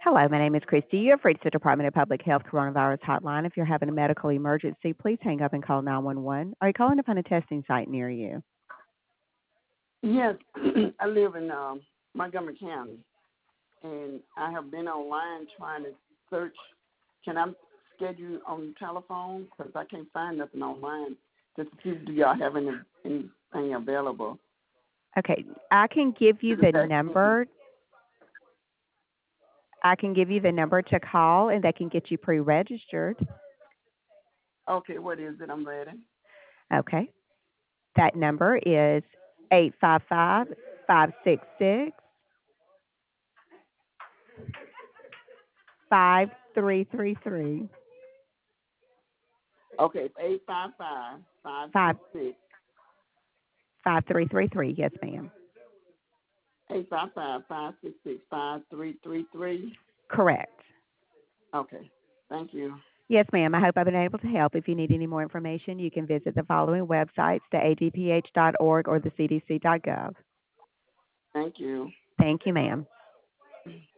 Hello, my name is Christy. You have reached the Department of Public Health Coronavirus Hotline. If you're having a medical emergency, please hang up and call 911. Are you calling upon a testing site near you? Yes, I live in Montgomery County, and I have been online trying to search. Can I schedule on the telephone? Because I can't find nothing online. Just to see, do y'all have anything available? Okay, I can give you the number. I can give you the number to call, and they can get you pre-registered. Okay, what is it? I'm ready. Okay, that number is 855-566-5333. Okay, 855 5 566 5333. Yes, ma'am. 855-566-5333. Correct. Okay, thank you. Yes, ma'am. I hope I've been able to help. If you need any more information, you can visit the following websites, the adph.org or the cdc.gov. Thank you. Thank you, ma'am.